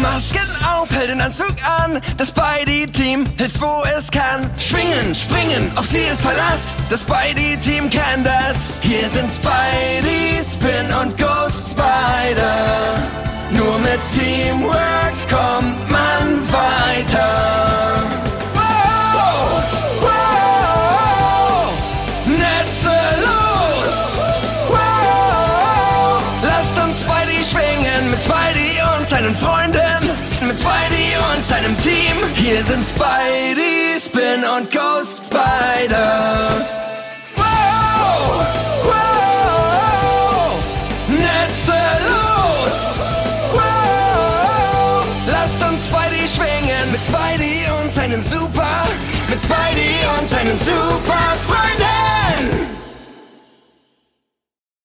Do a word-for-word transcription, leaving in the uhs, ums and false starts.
Masken auf, Heldenanzug an, das Spidey-Team hilft, wo es kann. Schwingen, springen, auf sie ist Verlass, das Spidey-Team kann das. Hier sind Spidey, Spin und Ghost Spider. Nur mit Teamwork kommt man weiter. Wow, wow, Netze los. Wow, lasst uns Spidey schwingen mit Spidey und seinen Freunden, mit Spidey und seinem Team. Hier sind Spidey, Spin und Ghost Spider. Wow, wow, Netze los. Wow, lasst uns Spidey schwingen mit Spidey und seinen Super, mit Spidey und seinen Super Freunden.